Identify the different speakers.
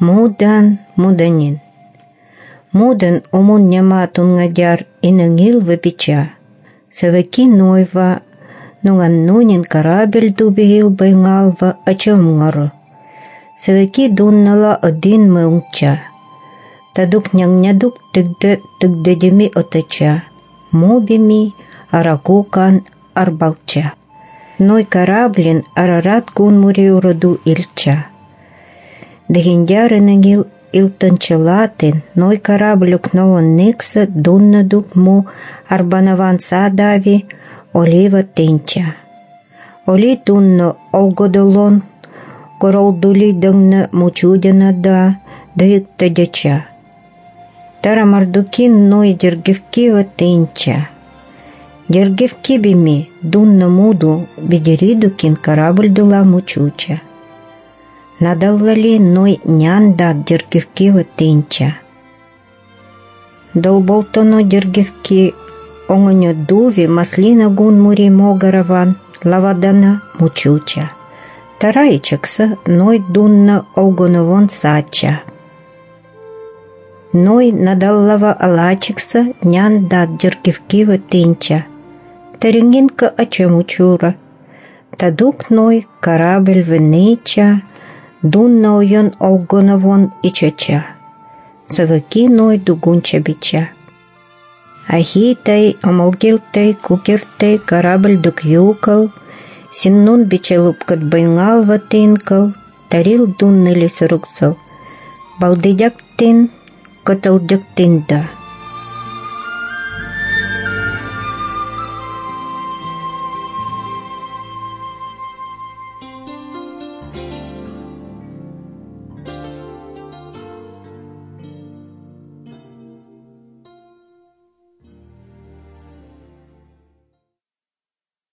Speaker 1: Мудан муданин. Мудан омун няма тунгадяр инангил вапича. Саваки нойва нунган корабль дубигил байнгалва ачамнгару. Саваки дуннала один мыунча. Тадук нянядук тыгдадеми отача. Мобими аракукан арбалча. Ной кораблин арарат гун муриураду ильча. Дагиндярынагил илтанчалатын, ной кораблюк новон никса дуннадук му арбанаван садави олива тинча. Оли дунно олгодолон королдули дыңны мучудяна да дыйыктадяча. Тарамардукин ной дергевкива тинча. Дергевки бими дунна муду бедеридукин корабль дула мучуча. Надаллали ной няндат дергевкива тинча. Долболтоно дергевки оңоньо дуви маслина гун мури могараван лавадана мучуча. Тараичакса ной дунна олгоновон сача. Ной надаллава алачикса няндат дергевкива тинча. Тарингинка ачамучура. Тадук ной корабль венича. Дунна ойон олгоновон ичача. Саваки ной дугунча бича. Ахитай, омолгилтай, кукертай, корабль дук юкал. Синнун бичалупкат байнгал ватинкал. Тарил дунны лисыруксал. Балдыдяк тин, котылдяк тинда.